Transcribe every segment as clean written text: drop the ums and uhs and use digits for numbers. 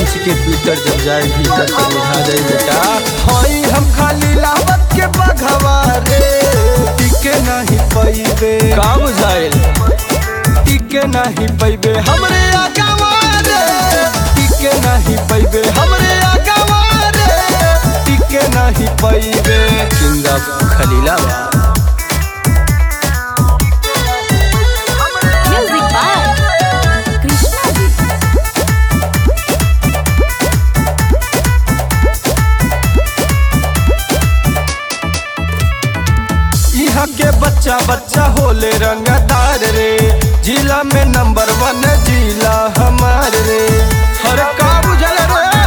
सोच के पीटर जब जाए भीतर तो बुझा जाए बेटा। हई हम खाली लावत के बघवा रे, टिके नहीं पैबे। का बुझाइल? टिके नहीं पैबे हमरे आगवा रे, टिके नहीं पैबे हमरे आगवा रे, टिके नहीं पैबे। King of Khalilabad. के बच्चा बच्चा होले रंगदार रे, जिला में नंबर 1 जिला हमार रे। हर का बुझल रे,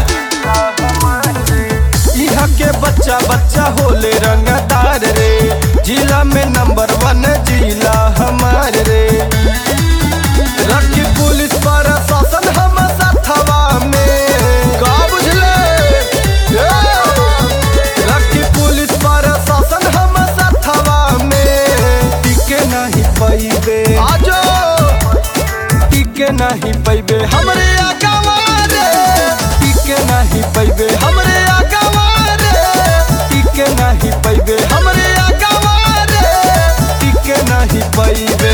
यहाँ के बच्चा बच्चा होले रंगदार रे, जिला में नंबर 1 जिला हमार रे। रखी पुलिस प्रशासन हम साथवा में, का बुझले? रखी पुलिस प्रशासन हम साथवा पैबे। आजो टिके नहीं पैबे हमरे आगवा रे, टिके नहीं पैबे हमरे आगवा रे, टिके नहीं पैबे हमरे आगवा रे, टिके नहीं पैबे।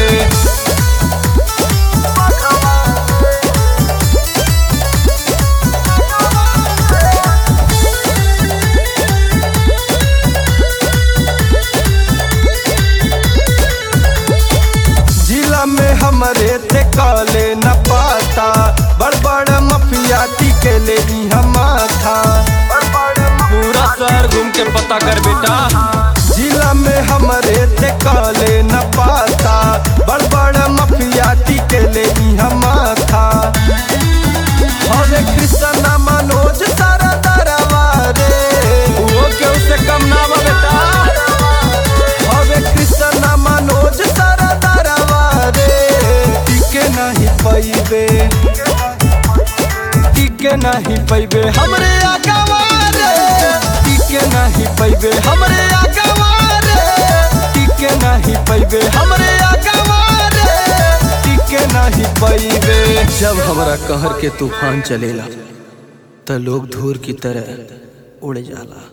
में हमरे ते काले न पाता, बड़ बड़ मफिया टिके ले हम था। पूरा शहर घूम के पता कर बेटा। जिला में हमरे ते काले न पाता, बड़ बड़ मफिया टिके ले हम था। हरे कृष्णा मनोज सारा दरबारे, वो क्यों से कम ना बेटा। हरे कृष्णा मनोज सारा नहीं पैबे, टिके नहीं पैबे हमरे आगवा रे, टिके नहीं पैबे हमरे आगवा रे, टिके नहीं पैबे हमरे आगवा रे, टिके नहीं पैबे। जब हमरा कहर के तूफान चलेला त लोग धूर की तरह उड़ जाला।